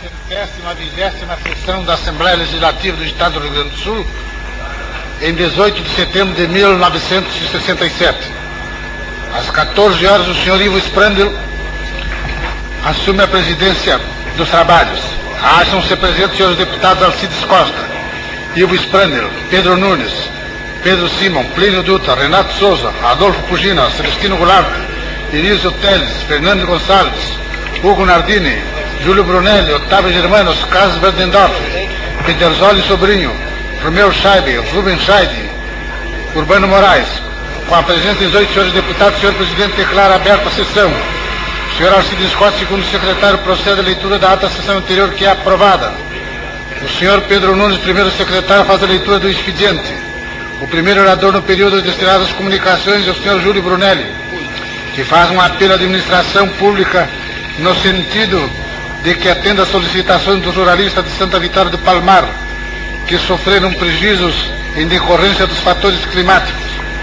Centésima, 20ª sessão da Assembleia Legislativa do Estado do Rio Grande do Sul, em 18 de setembro de 1967. Às 14 horas, o senhor Ivo Sprandl assume a presidência dos trabalhos. Acham-se presentes os senhores deputados Alcides Costa, Ivo Sprandl, Pedro Nunes, Pedro Simon, Plínio Dutra, Renato Souza, Adolfo Pugina, Celestino Goulart, Irísio Teles, Fernando Gonçalves, Hugo Nardini, Júlio Brunelli, Otávio Germanos, Carlos Verdendorf, Pedersoli Sobrinho, Romeu Scheibe, Rubem Scheide, Urbano Moraes. Com a presença de 18 senhores deputados, o senhor presidente declara aberta a sessão. O senhor Alcides Costa, segundo secretário, procede à leitura da ata da sessão anterior, que é aprovada. O senhor Pedro Nunes, primeiro secretário, faz a leitura do expediente. O primeiro orador no período destinado às comunicações é o senhor Júlio Brunelli, que faz um apelo à administração pública no sentido de que atenda às solicitações dos ruralistas de Santa Vitória do Palmar, que sofreram prejuízos em decorrência dos fatores climáticos.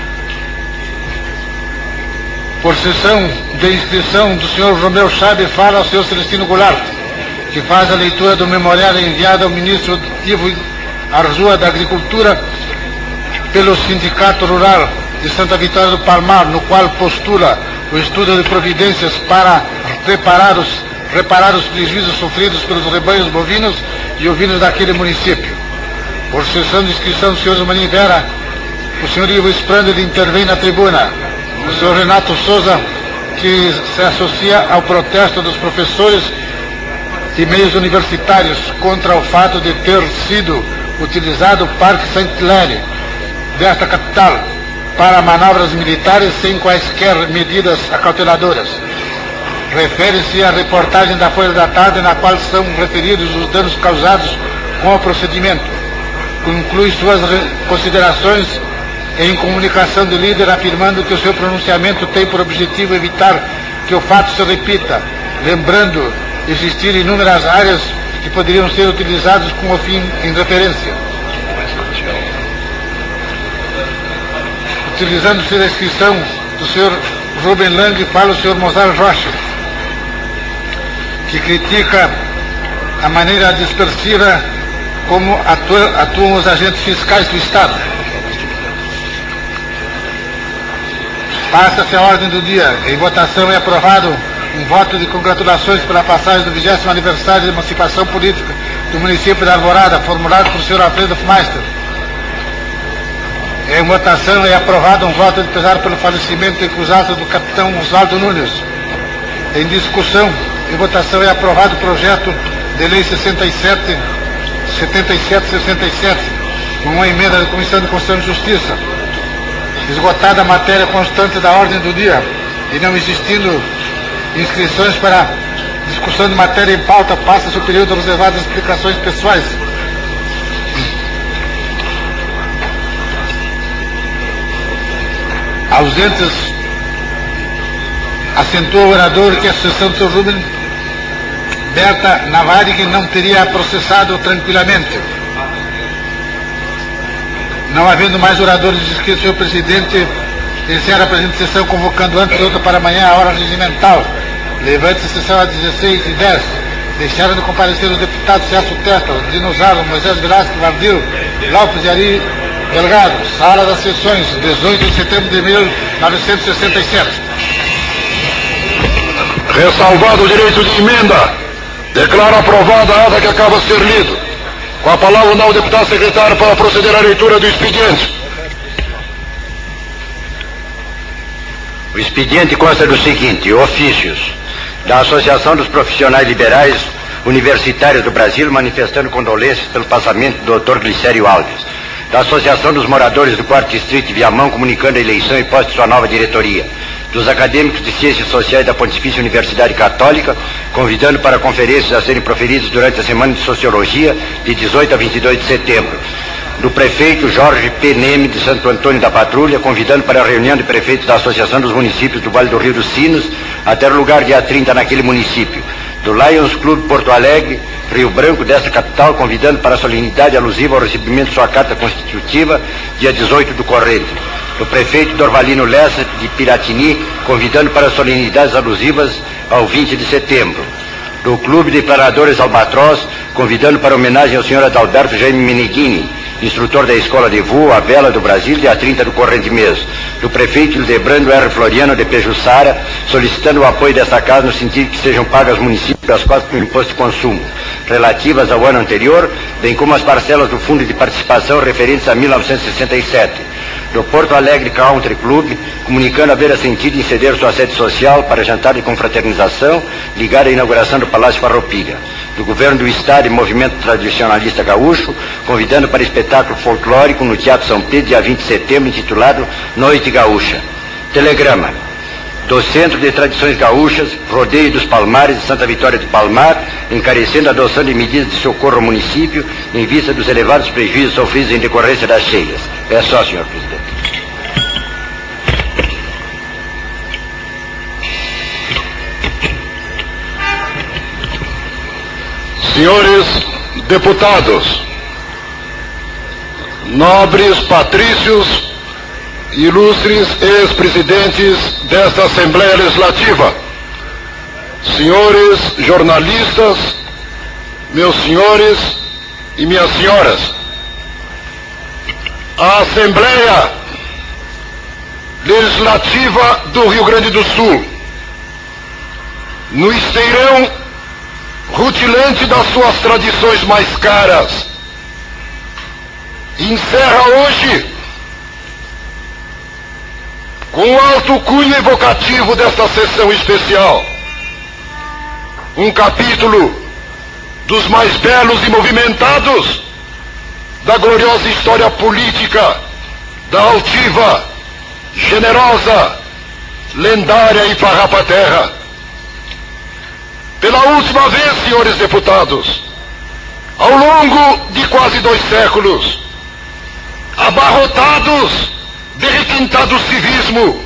Por sessão de inscrição do senhor Romeu Scheibe, fala ao senhor Celestino Goulart, que faz a leitura do memorial enviado ao ministro Ivo Arzua da Agricultura pelo Sindicato Rural de Santa Vitória do Palmar, no qual postula o estudo de providências para reparar os prejuízos sofridos pelos rebanhos bovinos e ovinos daquele município. Por sessão de inscrição do senhor Marinho Vera, o senhor Ivo Sprandl intervém na tribuna. O senhor Renato Souza, que se associa ao protesto dos professores e meios universitários contra o fato de ter sido utilizado o Parque Saint-Hilaire desta capital para manobras militares sem quaisquer medidas acauteladoras. Refere-se à reportagem da Folha da Tarde, na qual são referidos os danos causados com o procedimento. Conclui suas considerações em comunicação de líder, afirmando que o seu pronunciamento tem por objetivo evitar que o fato se repita, lembrando existir inúmeras áreas que poderiam ser utilizadas com o fim em referência. Utilizando-se da inscrição do senhor Ruben Lang, fala o senhor Mozart Rocha, que critica a maneira dispersiva como atuam os agentes fiscais do Estado. Passa-se a ordem do dia. Em votação é aprovado um voto de congratulações pela passagem do 20º aniversário de emancipação política do município da Alvorada, formulado por senhor Alfredo Meister. Em votação é aprovado um voto de pesar pelo falecimento acusado do capitão Oswaldo Nunes. Em discussão, em votação é aprovado o projeto de lei 77, com uma emenda da Comissão de Constituição e Justiça. Esgotada a matéria constante da ordem do dia e não existindo inscrições para discussão de matéria em pauta, passa-se o período reservado às explicações pessoais. Ausentes, acentua o orador que a sessão do Sr. Rubem Berta Navarig não teria processado tranquilamente. Não havendo mais oradores inscritos, o senhor presidente encerra a presente sessão, convocando antes outra para amanhã a hora regimental. Levante-se a sessão às 16h10. Deixaram de comparecer os deputados Celso Testa, Dinossauro, Moisés Velasco, Vardil, Lopes e Ari Delgado. Sala das sessões, 18 de setembro de 1967. Ressalvado o direito de emenda, declaro aprovada a ata que acaba de ser lida. Com a palavra não o deputado secretário para proceder à leitura do expediente. O expediente consta do seguinte: ofícios da Associação dos Profissionais Liberais Universitários do Brasil manifestando condolências pelo passamento do Dr. Glicério Alves, da Associação dos Moradores do 4º Distrito de Viamão comunicando a eleição e posse de sua nova diretoria, dos acadêmicos de Ciências Sociais da Pontifícia Universidade Católica, convidando para conferências a serem proferidas durante a Semana de Sociologia, de 18 a 22 de setembro, do prefeito Jorge P. Neme, de Santo Antônio da Patrulha, convidando para a reunião de prefeitos da Associação dos Municípios do Vale do Rio dos Sinos, até o lugar dia 30 naquele município, do Lions Clube Porto Alegre, Rio Branco, desta capital, convidando para a solenidade alusiva ao recebimento de sua carta constitutiva, dia 18 do corrente, do prefeito Dorvalino Lessa, de Piratini, convidando para solenidades alusivas ao 20 de setembro, do Clube de Planadores Albatroz, convidando para homenagem ao Sr. Adalberto Jaime Meneghini, instrutor da Escola de Voo, a Vela do Brasil, dia 30 do corrente mês, do prefeito Hildebrando R. Floriano de Pejuçara, solicitando o apoio desta casa no sentido que sejam pagas aos municípios as cotas do imposto de consumo, relativas ao ano anterior, bem como as parcelas do Fundo de Participação referentes a 1967, do Porto Alegre Country Club, comunicando haver sentido em ceder sua sede social para jantar de confraternização, ligada à inauguração do Palácio Farroupilha, do Governo do Estado e Movimento Tradicionalista Gaúcho, convidando para espetáculo folclórico no Teatro São Pedro, dia 20 de setembro, intitulado Noite Gaúcha. Telegrama do Centro de Tradições Gaúchas, Rodeio dos Palmares de Santa Vitória do Palmar, encarecendo a adoção de medidas de socorro ao município em vista dos elevados prejuízos sofridos em decorrência das cheias. É só, senhor presidente. Senhores deputados, nobres patrícios, ilustres ex-presidentes desta Assembleia Legislativa, senhores jornalistas, meus senhores e minhas senhoras, a Assembleia Legislativa do Rio Grande do Sul, no esteirão rutilante das suas tradições mais caras, encerra hoje, com o alto cunho evocativo desta sessão especial, um capítulo dos mais belos e movimentados da gloriosa história política da altiva, generosa, lendária e farrapa terra. Pela última vez, senhores deputados, ao longo de quase 2 séculos, abarrotados de requintado civismo,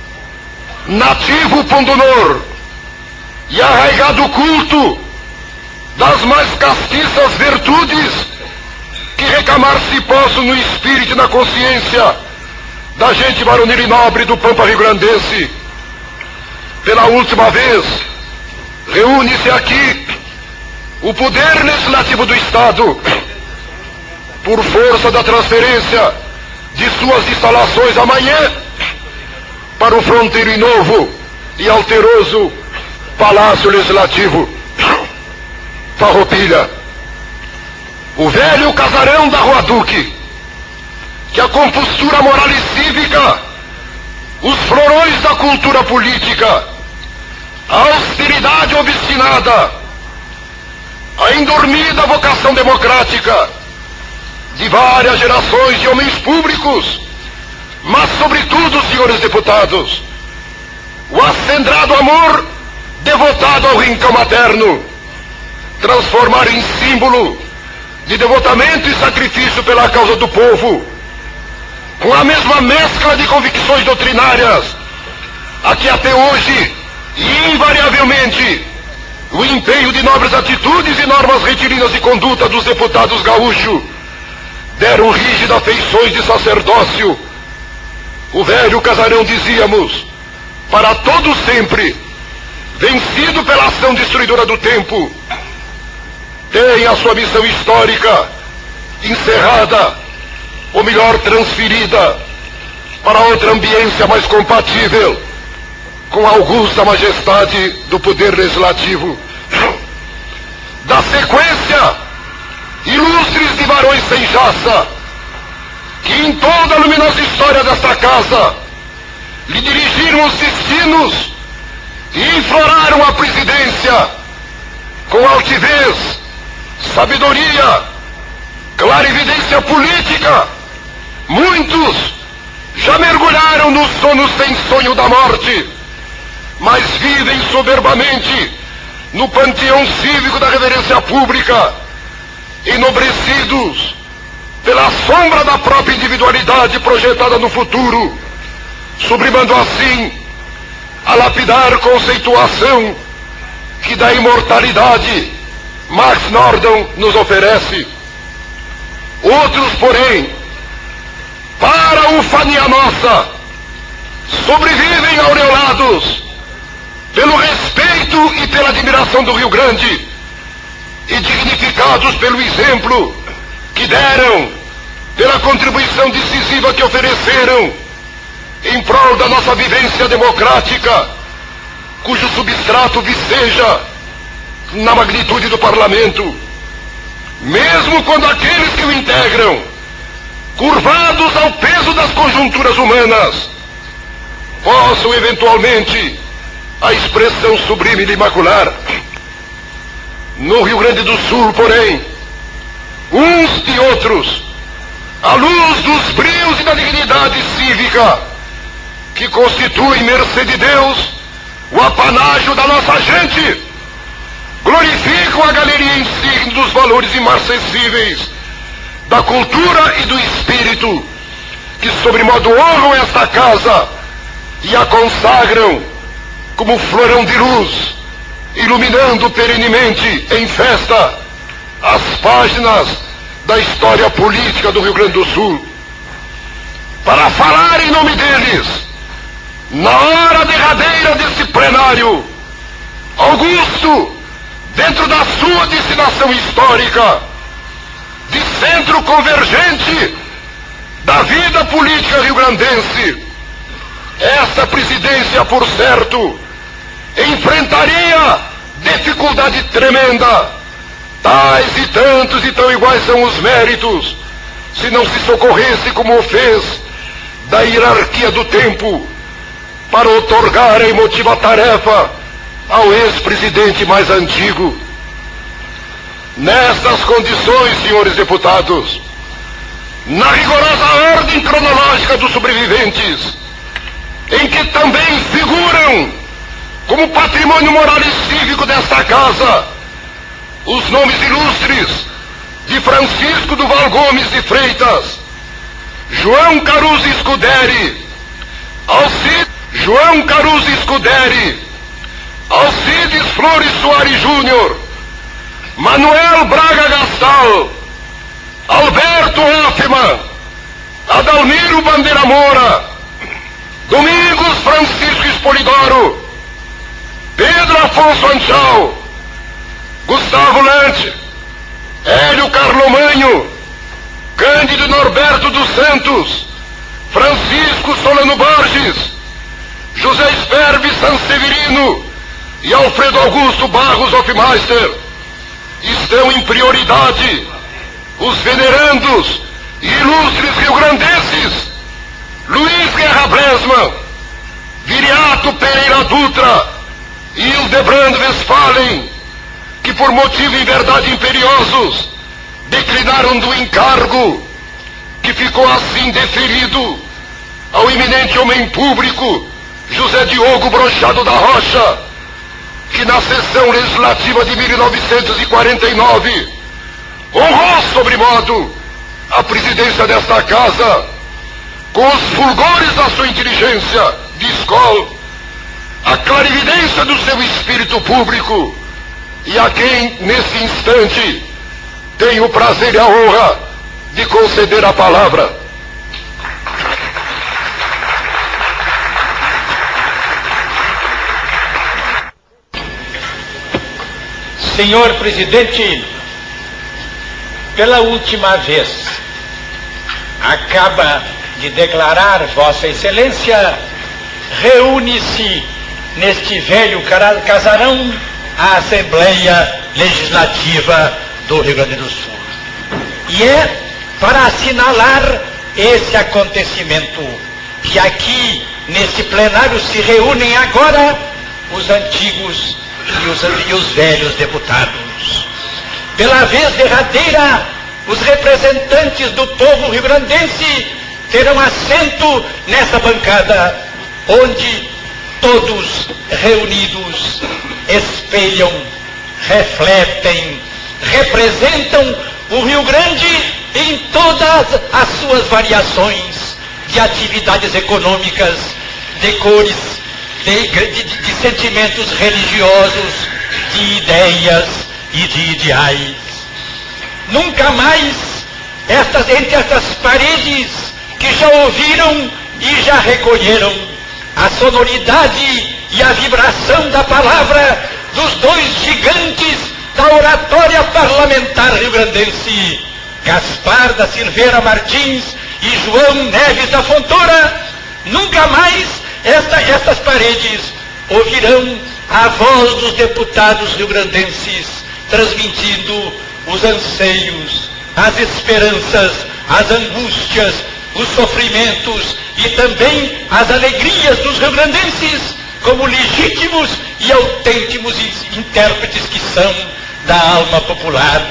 nativo pundonor e arraigado culto das mais castiças virtudes que recamar-se possam no espírito e na consciência da gente varonil e nobre do Pampa Rio-Grandense. Pela última vez, reúne-se aqui o poder legislativo do Estado, por força da transferência de suas instalações amanhã para o fronteiro e novo e alteroso Palácio Legislativo Farroupilha, o velho casarão da Rua Duque, que a compostura moral e cívica, os florões da cultura política, a austeridade obstinada, a indormida vocação democrática de várias gerações de homens públicos, mas sobretudo, senhores deputados, o acendrado amor devotado ao rincão materno, transformar em símbolo de devotamento e sacrifício pela causa do povo, com a mesma mescla de convicções doutrinárias, a que até hoje, e invariavelmente, o empenho de nobres atitudes e normas retilíneas de conduta dos deputados gaúchos deram rígidas feições de sacerdócio. O velho casarão, dizíamos, para todo sempre, vencido pela ação destruidora do tempo, tem a sua missão histórica encerrada, ou melhor, transferida para outra ambiência mais compatível com a augusta majestade do poder legislativo. Da sequência ilustres de varões sem jaça, que em toda a luminosa história desta casa lhe dirigiram os destinos e enfloraram a presidência com altivez, sabedoria, clarividência política. Muitos já mergulharam no sono sem sonho da morte, mas vivem soberbamente no panteão cívico da reverência pública, enobrecidos pela sombra da própria individualidade projetada no futuro, sublimando assim a lapidar conceituação que da imortalidade Max Nordau nos oferece. Outros, porém, para ufania nossa, sobrevivem aureolados pelo respeito respeito e pela admiração do Rio Grande, e dignificados pelo exemplo que deram, pela contribuição decisiva que ofereceram em prol da nossa vivência democrática, cujo substrato viceja na magnitude do parlamento, mesmo quando aqueles que o integram, curvados ao peso das conjunturas humanas, possam eventualmente a expressão sublime lhe macular. No Rio Grande do Sul, porém, uns e outros, à luz dos brios e da dignidade cívica que constituem, mercê de Deus, o apanágio da nossa gente, glorificam a galeria insigne dos valores imarcessíveis da cultura e do espírito, que sobremodo honram esta casa e a consagram como florão de luz, iluminando perenemente em festa as páginas da história política do Rio Grande do Sul. Para falar em nome deles, na hora derradeira desse plenário, Augusto, dentro da sua destinação histórica, de centro convergente da vida política rio-grandense, essa presidência, por certo, enfrentaria dificuldade tremenda. Tais e tantos e tão iguais são os méritos, se não se socorresse, como o fez, da hierarquia do tempo, para outorgar a emotiva tarefa ao ex-presidente mais antigo. Nestas condições, senhores deputados, na rigorosa ordem cronológica dos sobreviventes, em que também figuram como patrimônio moral e cívico desta casa os nomes ilustres de Francisco Duval Gomes de Freitas, João Caruso Scuderi, Alcides Flores Soares Júnior, Manuel Braga Gastal, Alberto Hoffmann, Adalmiro Bandeira Moura, Domingos Francisco Espolidoro, Pedro Afonso Anchal, Gustavo Lante, Hélio Carlomanho, Cândido Norberto dos Santos, Francisco Solano Borges, José Esperve Sanseverino e Alfredo Augusto Barros Hofmeister. Estão em prioridade os venerandos e ilustres rio-grandenses Luiz Guerra Bresman, Viriato Pereira Dutra e Hildebrand Westphalen, que por motivo em verdade imperiosos declinaram do encargo, que ficou assim deferido ao eminente homem público José Diogo Brochado da Rocha, que na sessão legislativa de 1949 honrou sobremodo a presidência desta casa com os fulgores da sua inteligência de escola, a clarividência do seu espírito público, e a quem nesse instante tenho o prazer e a honra de conceder a palavra. Senhor presidente, pela última vez, acaba de declarar Vossa Excelência, reúne-se neste velho casarão a Assembleia Legislativa do Rio Grande do Sul. E é para assinalar esse acontecimento que aqui, nesse plenário, se reúnem agora os antigos e os velhos deputados. Pela vez derradeira, os representantes do povo rio-grandense terão assento nessa bancada, onde todos reunidos espelham, refletem, representam o Rio Grande em todas as suas variações de atividades econômicas, de cores, de sentimentos religiosos, de ideias e de ideais. Nunca mais entre estas paredes que já ouviram e já recolheram a sonoridade e a vibração da palavra dos dois gigantes da oratória parlamentar rio-grandense, Gaspar da Silveira Martins e João Neves da Fontoura, nunca mais estas paredes ouvirão a voz dos deputados rio-grandenses transmitindo os anseios, as esperanças, as angústias, os sofrimentos e também as alegrias dos rio-grandenses como legítimos e autênticos intérpretes que são da alma popular.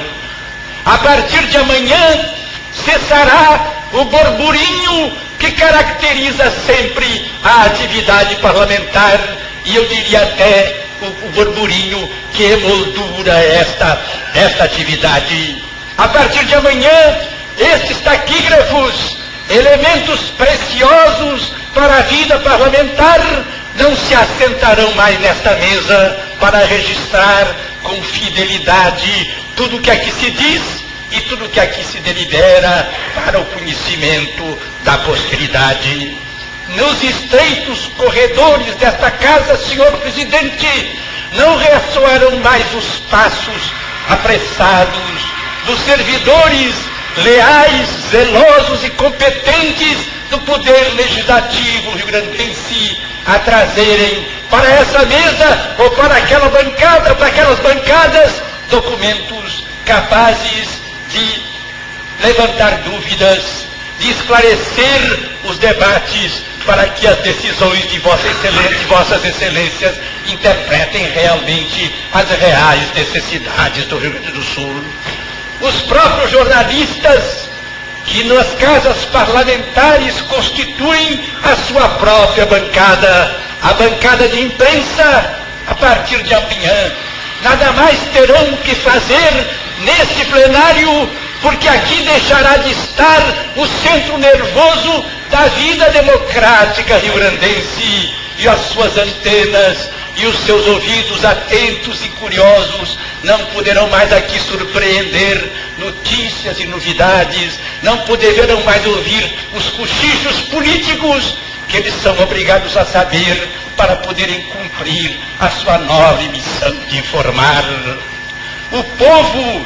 A partir de amanhã cessará o burburinho que caracteriza sempre a atividade parlamentar e eu diria até o burburinho que emoldura esta atividade. A partir de amanhã, estes taquígrafos, elementos preciosos para a vida parlamentar, não se assentarão mais nesta mesa para registrar com fidelidade tudo o que aqui se diz e tudo o que aqui se delibera para o conhecimento da posteridade. Nos estreitos corredores desta casa, senhor presidente, não ressoarão mais os passos apressados dos servidores leais, zelosos e competentes do poder legislativo rio-grandense a trazerem para essa mesa ou para aquela bancada, para aquelas bancadas, documentos capazes de levantar dúvidas, de esclarecer os debates para que as decisões de vossas excelências interpretem realmente as reais necessidades do Rio Grande do Sul. Os próprios jornalistas que nas casas parlamentares constituem a sua própria bancada, a bancada de imprensa, a partir de amanhã, nada mais terão que fazer neste plenário, porque aqui deixará de estar o centro nervoso da vida democrática rio-grandense e as suas antenas e os seus ouvidos atentos e curiosos não poderão mais aqui surpreender notícias e novidades, não poderão mais ouvir os cochichos políticos que eles são obrigados a saber para poderem cumprir a sua nobre missão de informar. O povo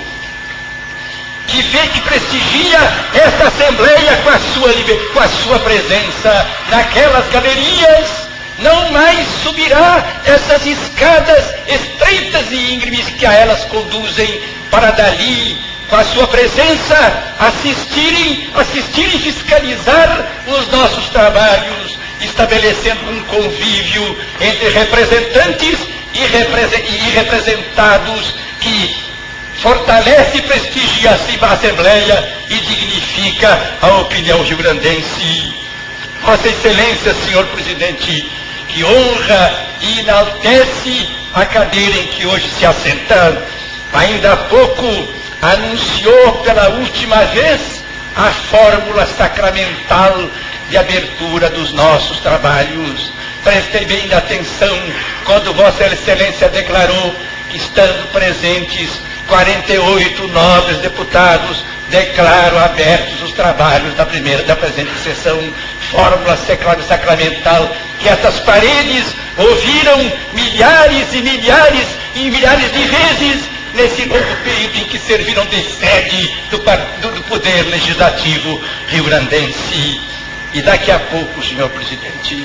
que vê, que prestigia esta Assembleia com a sua presença naquelas galerias, não mais subirá essas escadas estreitas e íngremes que a elas conduzem para dali, com a sua presença, assistir e fiscalizar os nossos trabalhos, estabelecendo um convívio entre representantes e representados que fortalece e prestigia assim a Assembleia e dignifica a opinião rio-grandense. Vossa Excelência, senhor presidente, que honra e enaltece a cadeira em que hoje se assenta, ainda há pouco anunciou pela última vez a fórmula sacramental de abertura dos nossos trabalhos. Prestei bem atenção quando Vossa Excelência declarou que, estando presentes 48 nobres deputados, declaro abertos os trabalhos da presente sessão, fórmula sacramental que essas paredes ouviram milhares e milhares e milhares de vezes nesse novo período em que serviram de sede do Poder Legislativo rio-grandense. E daqui a pouco, senhor presidente,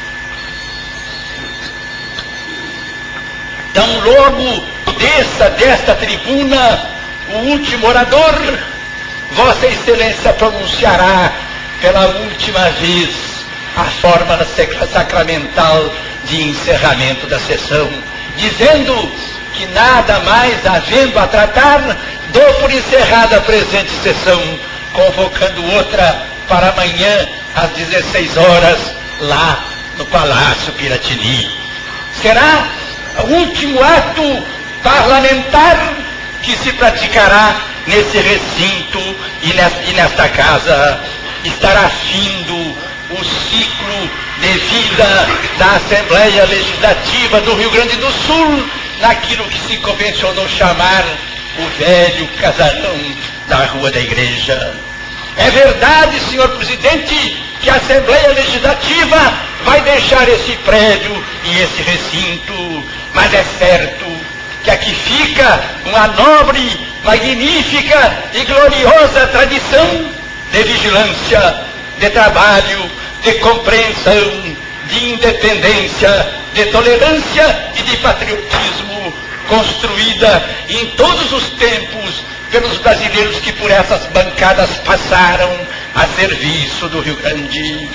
tão logo desça desta tribuna o último orador, Vossa Excelência pronunciará pela última vez a fórmula sacramental de encerramento da sessão, dizendo que nada mais havendo a tratar, dou por encerrada a presente sessão, convocando outra para amanhã às 16 horas, lá no Palácio Piratini. Será o último ato parlamentar que se praticará nesse recinto e nesta casa. Estará findo o ciclo de vida da Assembleia Legislativa do Rio Grande do Sul, naquilo que se convencionou chamar o velho casarão da Rua da Igreja. É verdade, senhor presidente, que a Assembleia Legislativa vai deixar esse prédio e esse recinto, mas é certo que aqui fica uma nobre, magnífica e gloriosa tradição de vigilância, de trabalho, de compreensão, de independência, de tolerância e de patriotismo, construída em todos os tempos pelos brasileiros que por essas bancadas passaram a serviço do Rio Grande.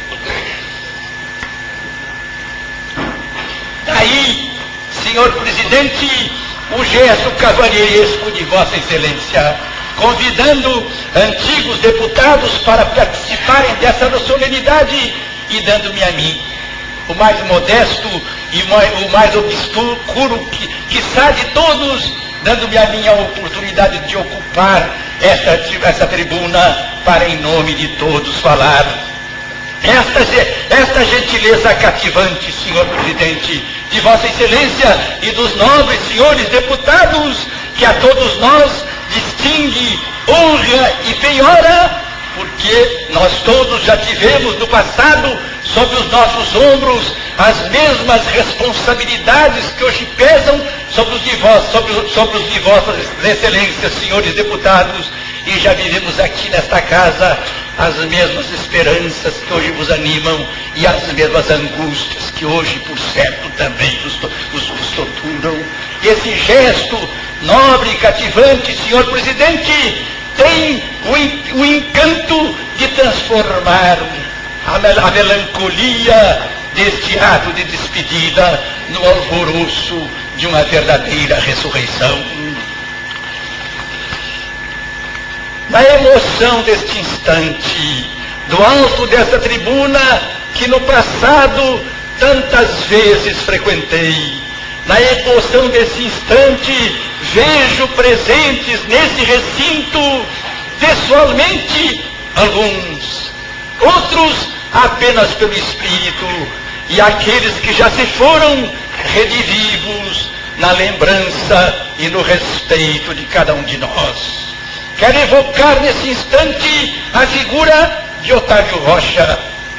Daí, senhor presidente, o gesto cavalheiresco de Vossa Excelência, convidando antigos deputados para participarem dessa solenidade e dando-me a mim, o mais modesto e o mais obscuro, quiçá de todos, dando-me a mim a oportunidade de ocupar essa tribuna para, em nome de todos, falar. Esta gentileza cativante, senhor presidente, de Vossa Excelência e dos nobres senhores deputados, que a todos nós distingue, honra e penhora, porque nós todos já tivemos no passado, sobre os nossos ombros, as mesmas responsabilidades que hoje pesam sobre os de Vossas Excelências, senhores deputados, e já vivemos aqui nesta casa as mesmas esperanças que hoje vos animam e as mesmas angústias que hoje, por certo, também vos torturam. Esse gesto nobre e cativante, senhor presidente, tem o encanto de transformar a melancolia deste ato de despedida no alvoroço de uma verdadeira ressurreição. Na emoção deste instante, do alto dessa tribuna que no passado tantas vezes frequentei, na emoção desse instante, vejo presentes nesse recinto, pessoalmente, alguns, outros apenas pelo espírito, e aqueles que já se foram, redivivos na lembrança e no respeito de cada um de nós. Quero evocar nesse instante a figura de Otávio Rocha,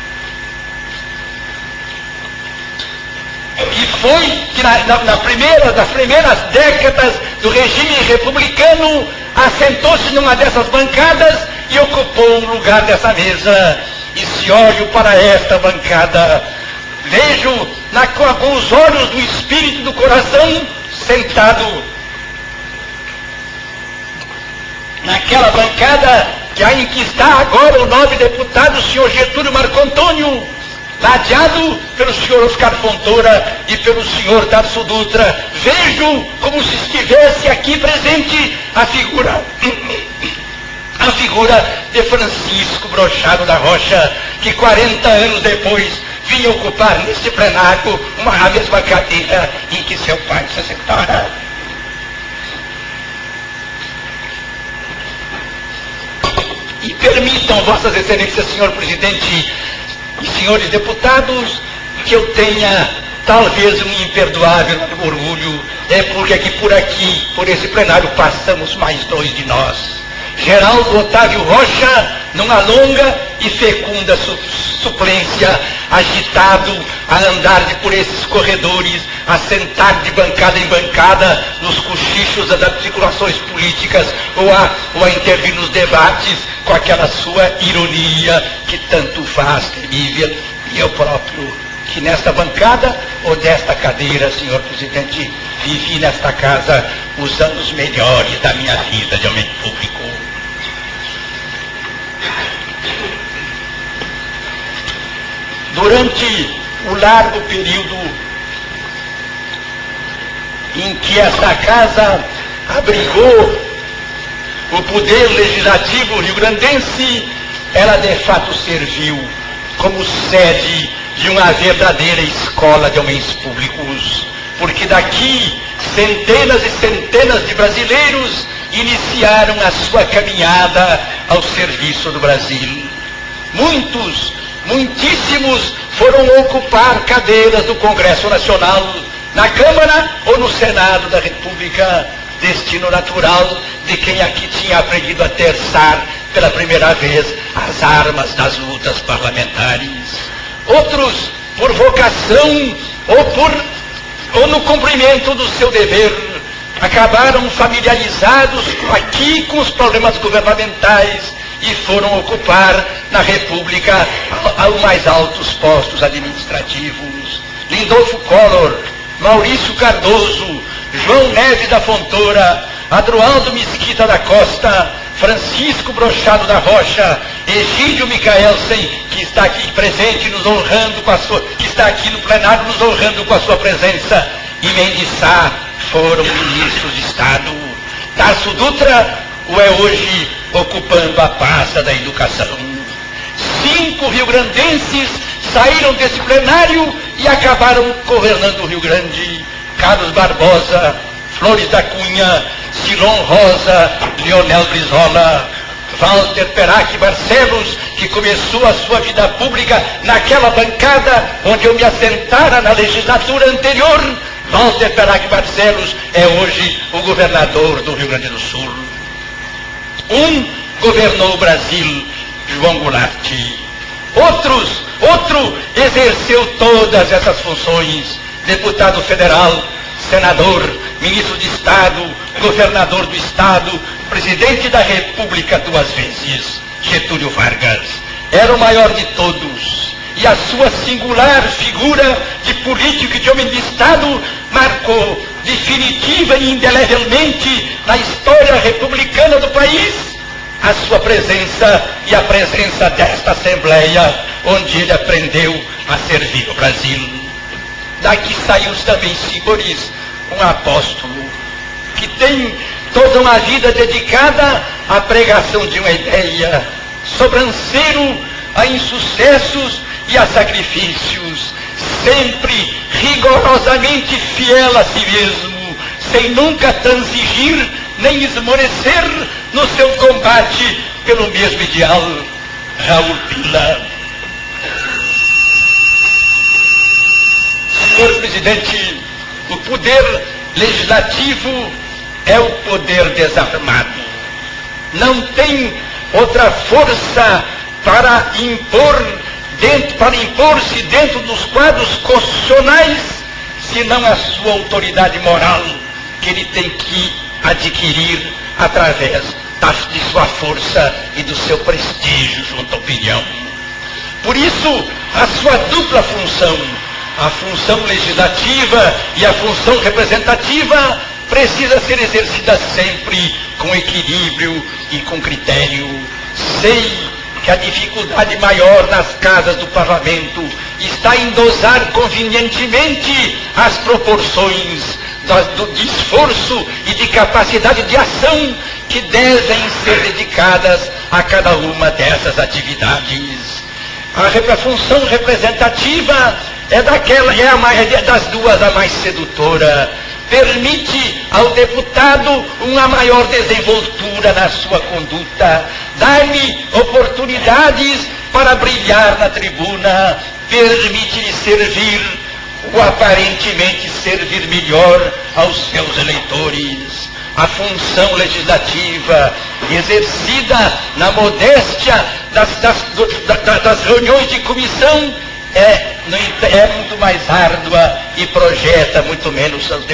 que nas primeiras décadas do regime republicano assentou-se numa dessas bancadas e ocupou um lugar dessa mesa. E se olho para esta bancada, vejo com os olhos do espírito e do coração sentado naquela bancada em que está agora o nobre deputado, o senhor Getúlio Marco Antônio, ladeado pelo senhor Oscar Fontoura e pelo senhor Tarso Dutra. Vejo como se estivesse aqui presente a figura de Francisco Brochado da Rocha, que 40 anos depois vinha ocupar neste plenário a mesma cadeira em que seu pai se sentara. E permitam, Vossas Excelências, senhor presidente e senhores deputados, que eu tenha talvez um imperdoável orgulho, porque aqui, por esse plenário, passamos mais dois de nós. Geraldo Otávio Rocha, numa longa e fecunda suplência, agitado a andar por esses corredores, a sentar de bancada em bancada nos cochichos das articulações políticas ou a intervir nos debates com aquela sua ironia que tanto faz temível. E eu próprio, que nesta bancada ou desta cadeira, senhor presidente, vivi nesta casa os anos melhores da minha vida de homem público. Durante o largo período em que esta casa abrigou o poder legislativo rio-grandense, ela de fato serviu como sede de uma verdadeira escola de homens públicos, porque daqui centenas e centenas de brasileiros iniciaram a sua caminhada ao serviço do Brasil. Muitíssimos foram ocupar cadeiras do Congresso Nacional, na Câmara ou no Senado da República, destino natural de quem aqui tinha aprendido a terçar pela primeira vez as armas das lutas parlamentares. Outros, por vocação ou no cumprimento do seu dever, acabaram familiarizados aqui com os problemas governamentais e foram ocupar na República os mais altos postos administrativos. Lindolfo Collor, Maurício Cardoso, João Neves da Fontoura, Adroaldo Mesquita da Costa, Francisco Brochado da Rocha, Egídio Micaelsen, que está aqui presente nos honrando com a sua, que está aqui no plenário nos honrando com a sua presença, e Mendes Sá foram ministros de Estado. Tarso Dutra o é hoje ocupando a pasta da educação. 5 rio-grandenses saíram desse plenário e acabaram governando o Rio Grande. Carlos Barbosa, Flores da Cunha, Silon Rosa, Leonel Brizola, Walter Perac Barcelos, que começou a sua vida pública naquela bancada onde eu me assentara na legislatura anterior. Walter Perac Barcelos é hoje o governador do Rio Grande do Sul. Um governou o Brasil, João Goulart. Outro exerceu todas essas funções: deputado federal, senador, ministro de Estado, governador do Estado, presidente da República 2 vezes, Getúlio Vargas. Era o maior de todos, e a sua singular figura de político e de homem de Estado marcou definitiva e indelevelmente na história republicana do país a sua presença e a presença desta Assembleia, onde ele aprendeu a servir o Brasil. Daqui saiu também, senhores, um apóstolo que tem toda uma vida dedicada à pregação de uma ideia, sobranceiro a insucessos e a sacrifícios, sempre rigorosamente fiel a si mesmo, sem nunca transigir nem esmorecer no seu combate pelo mesmo ideal. Raul Pila. Senhor presidente, o poder legislativo é o poder desarmado. Não tem outra força para impor-se dentro dos quadros constitucionais, senão a sua autoridade moral, que ele tem que adquirir através de sua força e do seu prestígio junto à opinião. Por isso, a sua dupla função, a função legislativa e a função representativa, precisa ser exercida sempre com equilíbrio e com critério. Sei que a dificuldade maior nas casas do parlamento está em dosar convenientemente as proporções de esforço e de capacidade de ação que devem ser dedicadas a cada uma dessas atividades. A função representativa é das duas a mais sedutora. Permite ao deputado uma maior desenvoltura na sua conduta, dá-lhe oportunidades para brilhar na tribuna, permite-lhe servir, ou aparentemente servir melhor aos seus eleitores. A função legislativa, exercida na modéstia das reuniões de comissão, é muito mais árdua e projeta muito menos o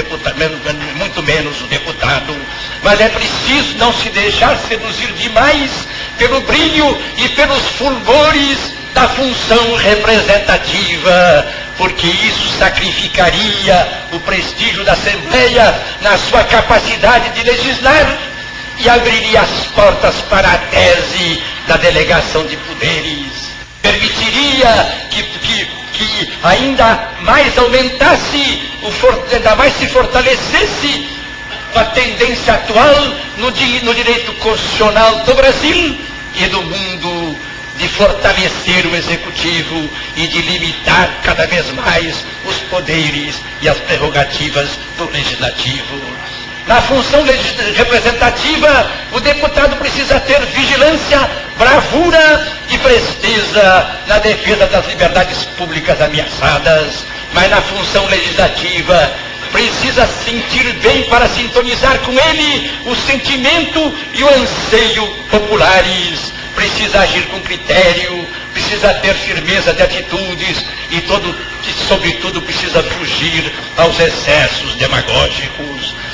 deputado. Mas é preciso não se deixar seduzir demais pelo brilho e pelos fulgores da função representativa, porque isso sacrificaria o prestígio da Assembleia na sua capacidade de legislar e abriria as portas para a tese da delegação de poderes. Permitiria que ainda mais aumentasse, ainda mais se fortalecesse a tendência atual no direito constitucional do Brasil e do mundo de fortalecer o executivo e de limitar cada vez mais os poderes e as prerrogativas do legislativo. Na função representativa, o deputado precisa ter vigilância, bravura e presteza na defesa das liberdades públicas ameaçadas. Mas na função legislativa, precisa sentir bem para sintonizar com ele o sentimento e o anseio populares. Precisa agir com critério, precisa ter firmeza de atitudes e, sobretudo, precisa fugir aos excessos demagógicos.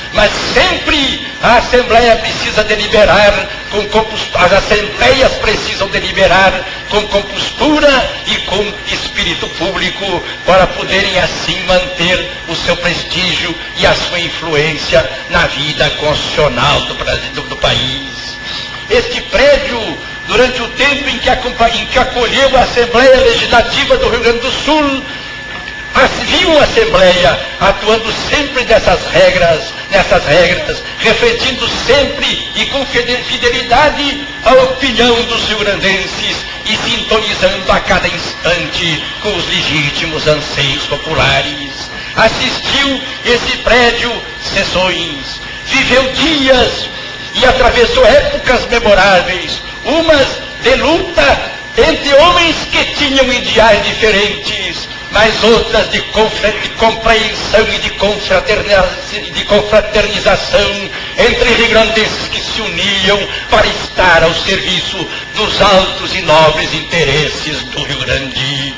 mas sempre a Assembleia precisa deliberar as Assembleias precisam deliberar com compostura e com espírito público para poderem assim manter o seu prestígio e a sua influência na vida constitucional do país. Este prédio, durante o tempo em que acolheu a Assembleia Legislativa do Rio Grande do Sul, viu a Assembleia atuando sempre nessas regras, refletindo sempre e com fidelidade a opinião dos rio-grandenses e sintonizando a cada instante com os legítimos anseios populares. Assistiu esse prédio sessões, viveu dias e atravessou épocas memoráveis, umas de luta entre homens que tinham ideais diferentes, mas outras de compreensão e de confraternização entre rio-grandenses que se uniam para estar ao serviço dos altos e nobres interesses do Rio Grande.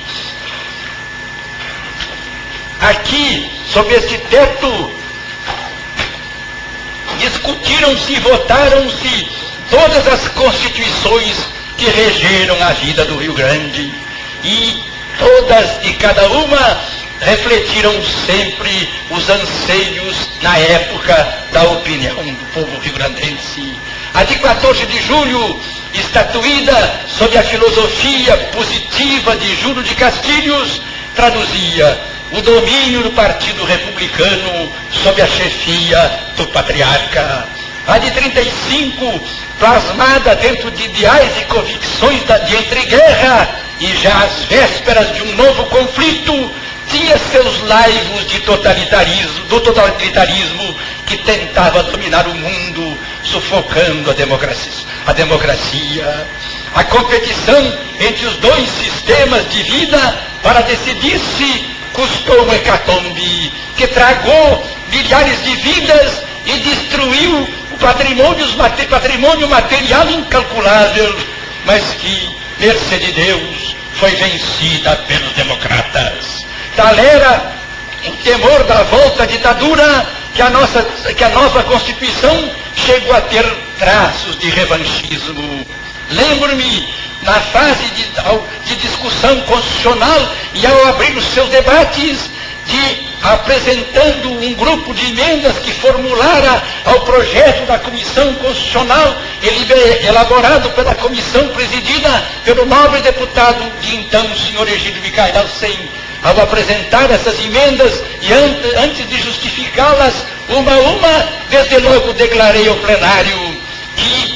Aqui, sob este teto, discutiram-se e votaram-se todas as constituições que regeram a vida do Rio Grande, e todas e cada uma refletiram sempre os anseios na época da opinião do povo rio-grandense. A de 14 de julho, estatuída sob a filosofia positiva de Júlio de Castilhos, traduzia o domínio do Partido Republicano sob a chefia do patriarca. A de 35, plasmada dentro de ideais e convicções de entreguerra, e já às vésperas de um novo conflito, tinha seus laivos do totalitarismo que tentava dominar o mundo, sufocando a democracia. A competição entre os dois sistemas de vida para decidir-se custou um hecatombe que tragou milhares de vidas e destruiu o patrimônio material incalculável, mas que, mercê de Deus, foi vencida pelos democratas. Tal era o temor da volta à ditadura que a nova Constituição chegou a ter traços de revanchismo. Lembro-me, na fase de discussão constitucional e ao abrir os seus debates, apresentando um grupo de emendas que formulara ao projeto da Comissão Constitucional, elaborado pela comissão presidida pelo nobre deputado de então, senhor Egídio Micael Alcem. Ao apresentar essas emendas e antes de justificá-las uma a uma, desde logo declarei ao plenário que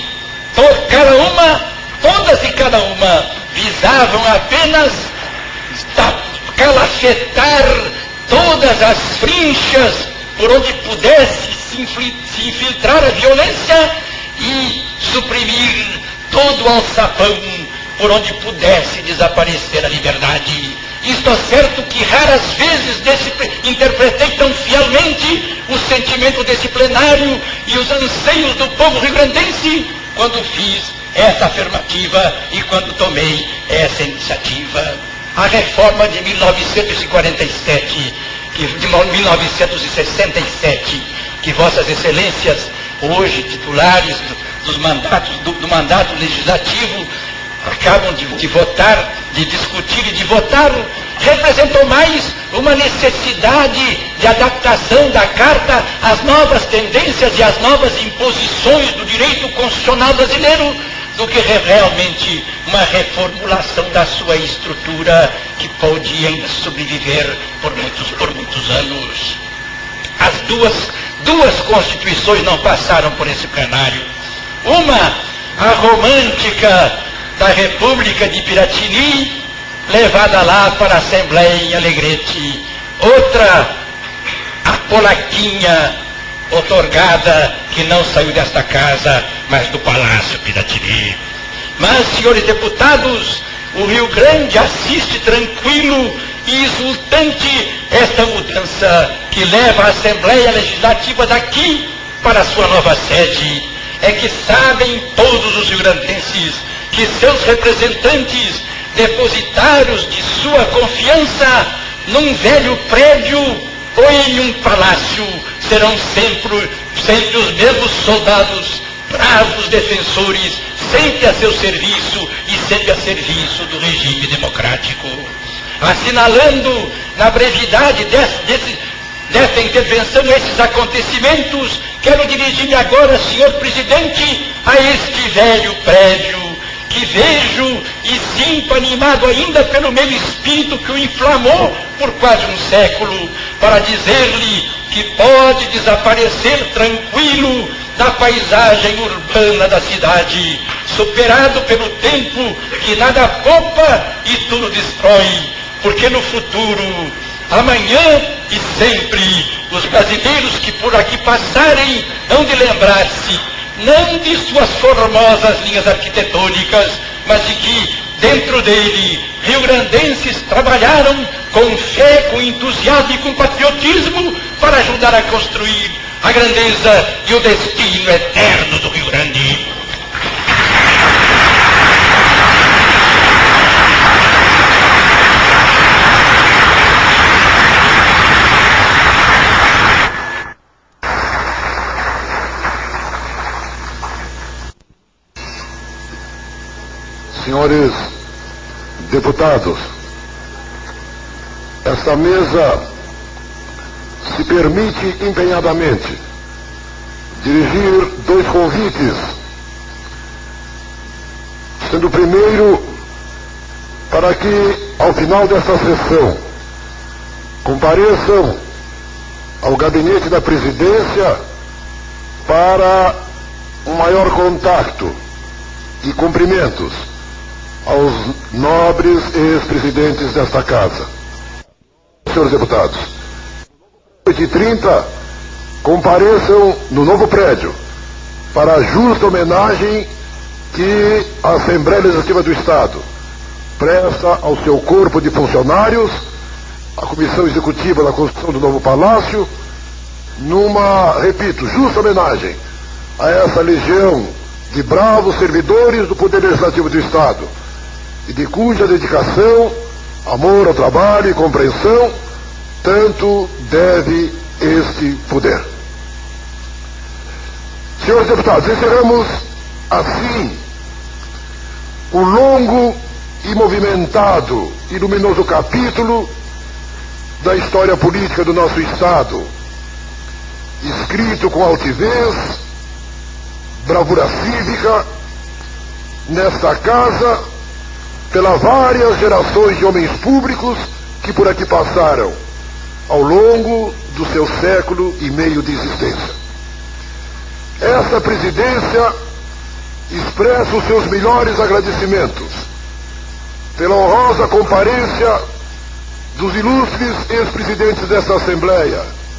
todas e cada uma visavam apenas calafetar todas as frinchas por onde pudesse se infiltrar a violência e suprimir todo o alçapão por onde pudesse desaparecer a liberdade. Estou certo que raras vezes interpretei tão fielmente o sentimento desse plenário e os anseios do povo rio-grandense quando fiz essa afirmativa e quando tomei essa iniciativa. A reforma de 1967, de 1967, que vossas excelências, hoje titulares do mandato legislativo, acabam de votar, de discutir e de votar, representou mais uma necessidade de adaptação da Carta às novas tendências e às novas imposições do direito constitucional brasileiro, do que realmente uma reformulação da sua estrutura que pode ainda sobreviver por muitos anos. As duas constituições não passaram por esse plenário. Uma, a romântica da República de Piratini, levada lá para a Assembleia em Alegrete. Outra, a polaquinha outorgada, que não saiu desta casa, mas do Palácio Piratini. Mas, senhores deputados, o Rio Grande assiste tranquilo e exultante esta mudança que leva a Assembleia Legislativa daqui para a sua nova sede. É que sabem todos os rio-grandenses que seus representantes, depositários de sua num velho prédio ou em um palácio, serão sempre sempre os mesmos soldados, bravos defensores, sempre a seu serviço e sempre a serviço do regime democrático. Assinalando na brevidade desta intervenção esses acontecimentos, quero dirigir-me agora, senhor presidente, a este velho prédio, que vejo e sinto animado ainda pelo meu espírito que o inflamou por quase um século, para dizer-lhe que pode desaparecer tranquilo da paisagem urbana da cidade, superado pelo tempo que nada poupa e tudo destrói, porque no futuro, amanhã e sempre, os brasileiros que por aqui passarem hão de lembrar-se não de suas formosas linhas arquitetônicas, mas de que, dentro dele, rio-grandenses trabalharam com fé, com entusiasmo e com patriotismo para ajudar a construir a grandeza e o destino eterno do Rio Grande. Senhores deputados, esta mesa se permite empenhadamente dirigir dois convites, sendo o primeiro para que, ao final desta sessão, compareçam ao gabinete da presidência para um maior contato e cumprimentos aos nobres ex-presidentes desta casa. Senhores deputados, 8h30, compareçam no novo prédio para a justa homenagem que a Assembleia Legislativa do Estado presta ao seu corpo de funcionários, a Comissão Executiva da construção do novo Palácio, numa, repito, justa homenagem a essa legião de bravos servidores do Poder Legislativo do Estado, e de cuja dedicação, amor ao trabalho e compreensão tanto deve este poder. Senhores deputados, encerramos assim o longo e movimentado e luminoso capítulo da história política do nosso Estado, escrito com altivez, bravura cívica, nesta casa, pelas várias gerações de homens públicos que por aqui passaram ao longo do seu século e meio de existência. Esta presidência expressa os seus melhores agradecimentos pela honrosa comparência dos ilustres ex-presidentes desta Assembleia,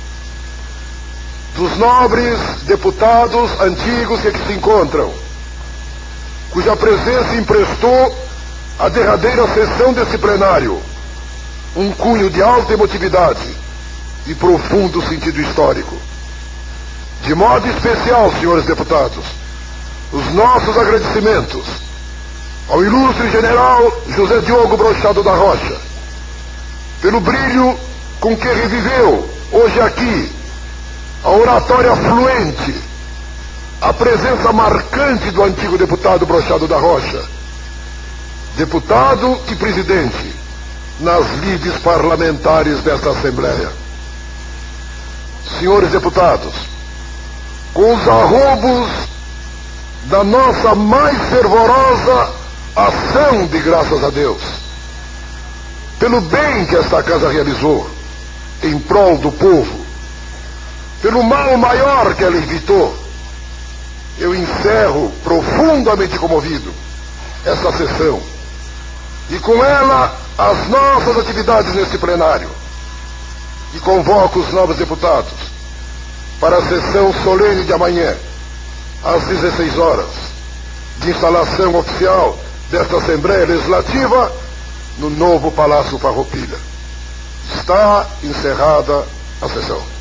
dos nobres deputados antigos que aqui se encontram, cuja presença emprestou à derradeira sessão desse plenário um cunho de alta emotividade e profundo sentido histórico. De modo especial, senhores deputados, os nossos agradecimentos ao ilustre general José Diogo Brochado da Rocha, pelo brilho com que reviveu, hoje aqui, a oratória fluente, a presença marcante do antigo deputado Brochado da Rocha, deputado e presidente nas lides parlamentares desta Assembleia. Senhores deputados, com os arroubos da nossa mais fervorosa ação de graças a Deus, pelo bem que esta casa realizou em prol do povo, pelo mal maior que ela evitou, eu encerro profundamente comovido essa sessão e com ela as nossas atividades neste plenário, e convoco os novos deputados para a sessão solene de amanhã, às 16 horas, de instalação oficial desta Assembleia Legislativa no novo Palácio Farroupilha. Está encerrada a sessão.